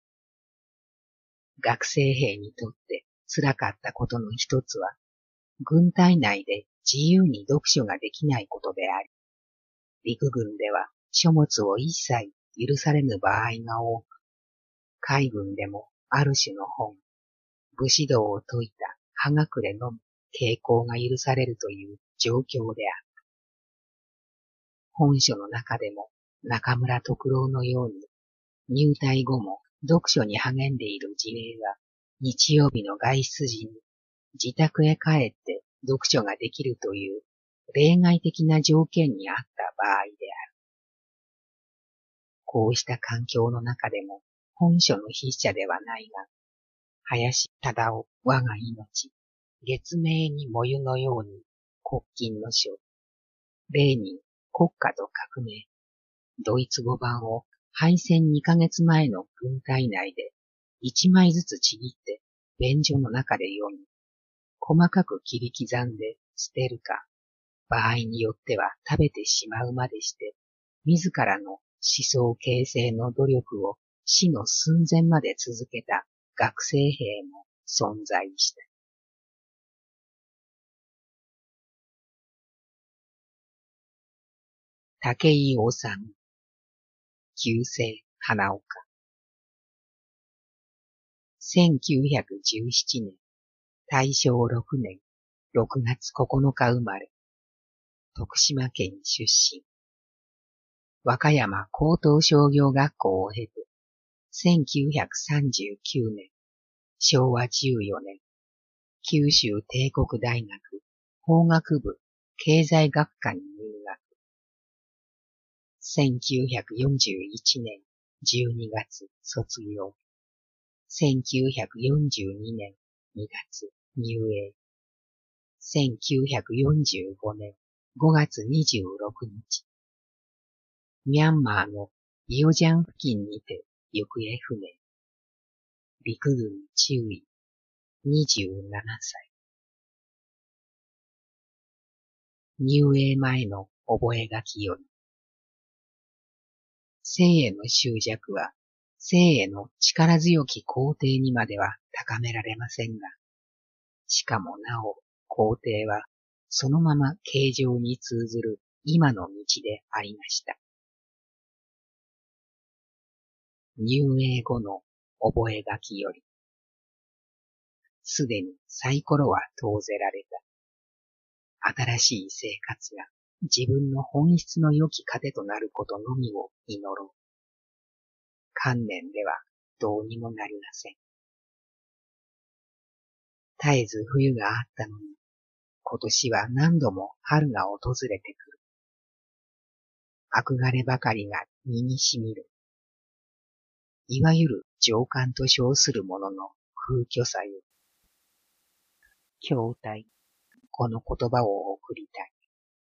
学生兵にとって辛かったことの一つは、軍隊内で自由に読書ができないことであり、陸軍では書物を一切許されぬ場合が多く、海軍でもある種の本、武士道を説いた葉隠れのみ傾向が許されるという状況である。本書の中でも中村徳郎のように入隊後も読書に励んでいる事例は、日曜日の外出時に自宅へ帰って読書ができるという例外的な条件にあった場合である。こうした環境の中でも本書の筆者ではないが、林忠夫我が命、月明に燃ゆのように国金の書、レーニン国家と革命、ドイツ語版を敗戦にかげつまえの軍隊内で一枚ずつちぎって便所の中で読み、細かく切り刻んで捨てるか、場合によっては食べてしまうまでして、自らの思想形成の努力を死の寸前まで続けた学生兵も存在した。武井治、旧姓花岡。せんきゅうひゃくじゅうななねん、大正ろくねん、ろくがつここのか生まれ。徳島県出身。和歌山高等商業学校を経て、せんきゅうひゃくさんじゅうきゅうねん、しょうわじゅうよねん、九州帝国大学法学部経済学科に入学。せんきゅうひゃくよんじゅういちねんじゅうにがつ卒業。せんきゅうひゃくよんじゅうにねんにがつ入営。せんきゅうひゃくよんじゅうごねんごがつにじゅうろくにち。ミャンマーのビオジャン付近にて行方不明。陸軍中尉、にじゅうななさい。入営前の覚書より。生への執着は、生への力強き肯定にまでは高められませんが、しかもなお、肯定は、そのまま形状に通ずる今の道でありました。入営後の覚書より。すでにサイコロは投ぜられた。新しい生活が自分の本質の良き糧となることのみを祈ろう。観念ではどうにもなりません。絶えず冬があったのに、今年は何度も春が訪れてくる。憧ればかりが身にしみる。いわゆる情感と称するものの空虚さよ。筐体、この言葉を送りたい。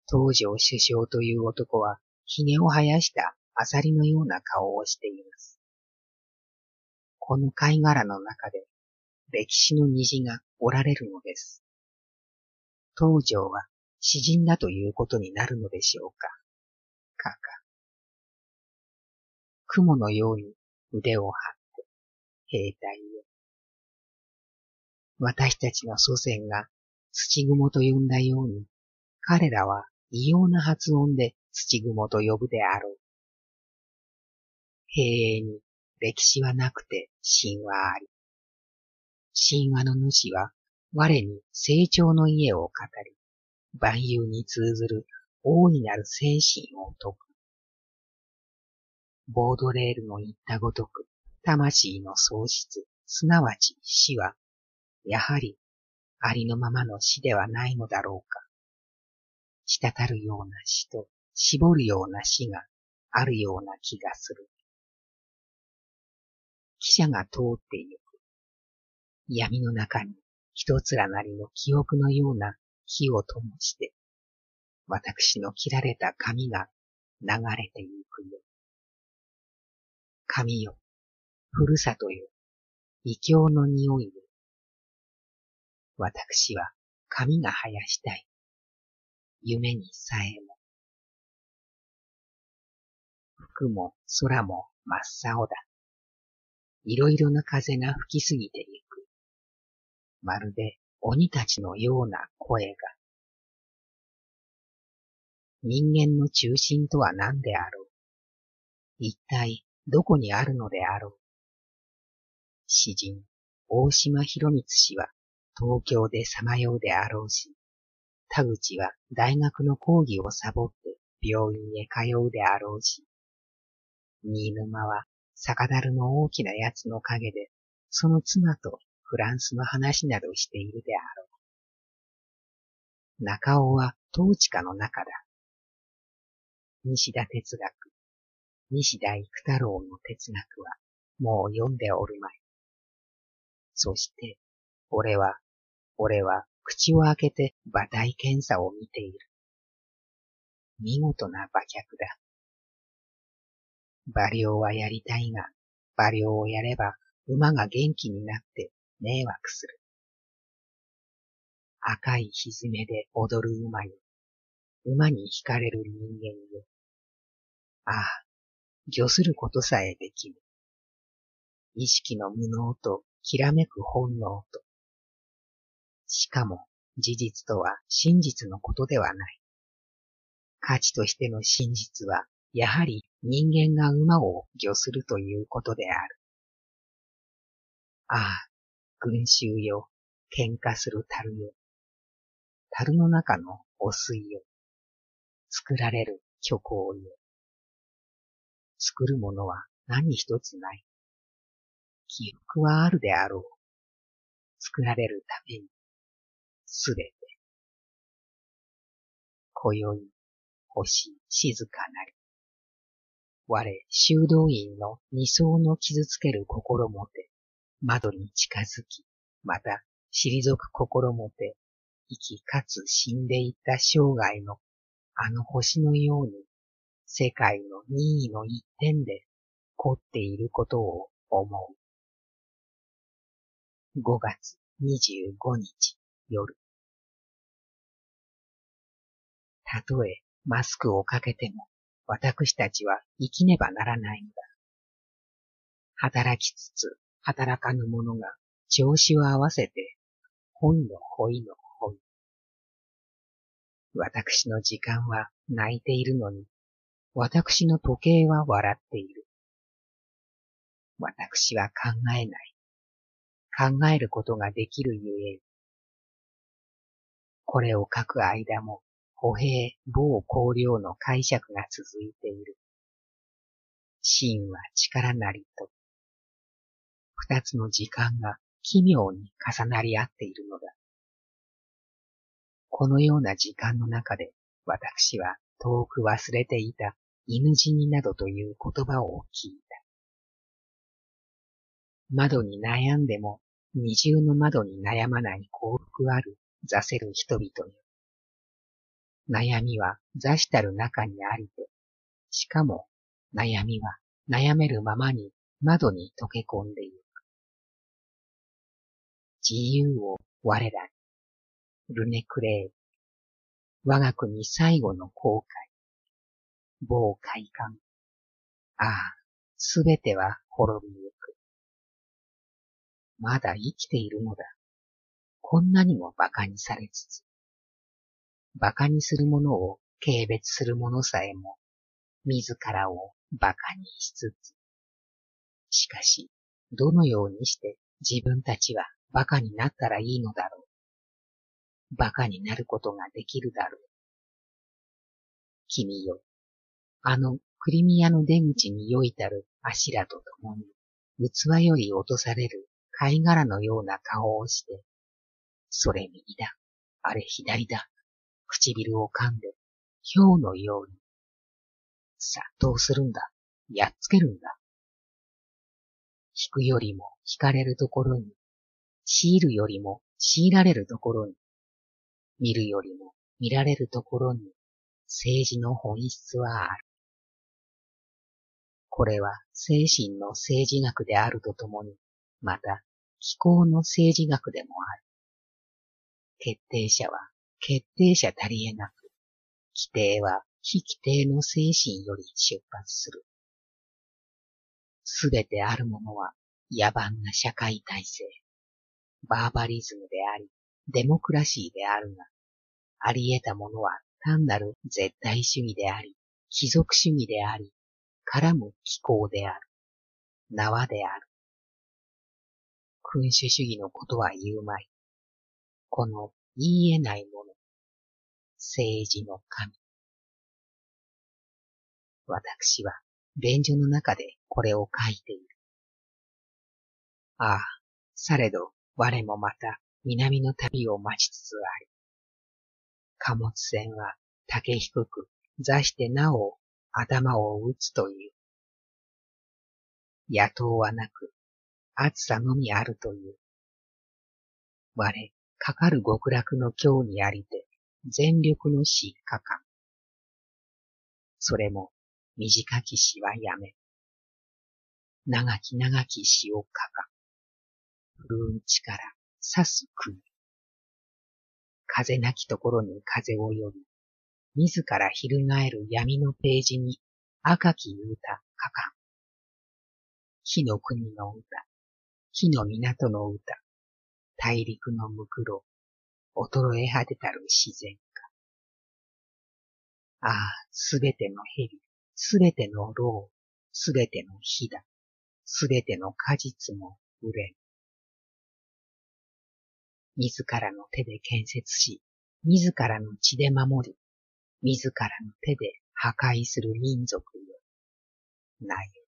東条首相という男は、髭を生やしたアサリのような顔をしています。この貝殻の中で、歴史の虹が折られるのです。東条は詩人だということになるのでしょうか。かか。雲のように腕を張って、兵隊よ。私たちの祖先が土雲と呼んだように、彼らは異様な発音で土雲と呼ぶであろう。平永に歴史はなくて神話あり。神話の主は我に成長の家を語り、万有に通ずる大いなる精神を説く。ボードレールの言ったごとく、魂の喪失、すなわち死は、やはりありのままの死ではないのだろうか。滴るような死と絞るような死があるような気がする。汽車が通ってゆく。闇の中に一つらなりの記憶のような火を灯して、私の切られた髪が流れてゆくよ。髪よ、ふるさとよ、異教の匂いよ。私は髪が生やしたい。夢にさえも。服も空も真っ青だ。いろいろな風が吹きすぎてゆく。まるで鬼たちのような声が。人間の中心とは何であろう。一体どこにあるのであろう。詩人、大島博光氏は東京でさまようであろうし、田口は大学の講義をサボって病院へ通うであろうし、新沼は酒樽の大きなやつの陰で、その妻とフランスの話などしているであろう。中尾は統治下の中だ。西田哲学、西田幾太郎の哲学はもう読んでおるまい。そして、俺は、俺は口を開けて馬体検査を見ている。見事な馬脚だ。馬猟はやりたいが、馬猟をやれば馬が元気になって迷惑する。赤いひずめで踊る馬よ。馬に惹かれる人間よ。ああ、御することさえできぬ。意識の無能ときらめく本能と。しかも事実とは真実のことではない。価値としての真実は、やはり人間が馬を御するということである。ああ、群衆よ、喧嘩する樽よ。樽の中の汚水よ。作られる虚構よ。作るものは何一つない。記憶はあるであろう。作られるために、すべて。今宵、星静かなり。我、修道院の二層の傷つける心もて、窓に近づき、また、退く心もて、生きかつ死んでいった生涯の、あの星のように、世界の任意の一点で、凝っていることを思う。ごがつにじゅうごにち夜。たとえマスクをかけても、私たちは生きねばならないのだ。働きつつ働かぬ者が調子を合わせて、ほいのほいのほい。私の時間は泣いているのに、私の時計は笑っている。私は考えない。考えることができるゆえ。これを書く間も、歩兵某綱領の解釈が続いている。真は力なりと。二つの時間が奇妙に重なり合っているのだ。このような時間の中で、私は遠く忘れていた犬死になどという言葉を聞いた。窓に悩んでも二重の窓に悩まない幸福ある座せる人々よ。 悩みは座したる中にありて、しかも悩みは悩めるままに窓に溶け込んでいる。自由を我らに、ルネクレール、我が国最後の航海、某快感。ああ、すべては滅びゆく。まだ生きているのだ。こんなにも馬鹿にされつつ。馬鹿にする者を軽蔑する者さえも、自らを馬鹿にしつつ。しかし、どのようにして自分たちは馬鹿になったらいいのだろう。馬鹿になることができるだろう。君よ、あのクリミアの出口によいたる柱と共に、器より落とされる貝殻のような顔をして、それ右だ、あれ左だ、唇を噛んで、豹のように。さあ、どうするんだ、やっつけるんだ。引くよりも引かれるところに、強いるよりも強いられるところに、見るよりも見られるところに、政治の本質はある。これは精神の政治学であるとともに、また気候の政治学でもある。決定者は決定者たりえなく、規定は非規定の精神より出発する。すべてあるものは野蛮な社会体制、バーバリズムであり、デモクラシーであるが、あり得たものは単なる絶対主義であり、貴族主義であり、絡む気候である。縄である。君主主義のことは言うまい。この言い得ないもの。政治の神。私は便所の中でこれを書いている。ああ、されど我もまた南の旅を待ちつつあり。貨物船は竹低く座してなお頭を打つという。野党はなく、暑さのみあるという。我、かかる極楽の今日にありて、全力の死かかん。それも、短き死はやめ。長き長き死をかかん。風雲力、刺す国。風なきところに風を呼び、自ら翻る闇のページに赤き歌かかん。火の国の歌、火の港の歌、大陸のむくろ、衰え果てたる自然か。ああ、すべての蛇、すべての蝋、すべての火だ、すべての果実も売れん。自らの手で建設し、自らの血で守り、自らの手で破壊する民族よ。ない。